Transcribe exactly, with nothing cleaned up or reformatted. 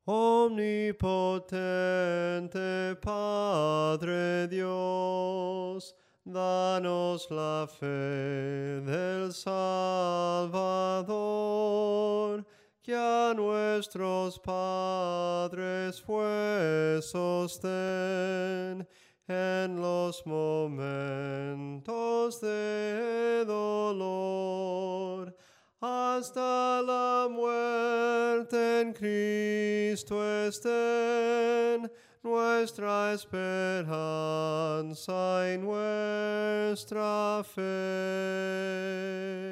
Omnipotente Padre Dios, danos la fe del Salvador, que a nuestros padres fue sostén en los momentos de dolor, hasta la muerte en Cristo estén nuestra esperanza y nuestra fe.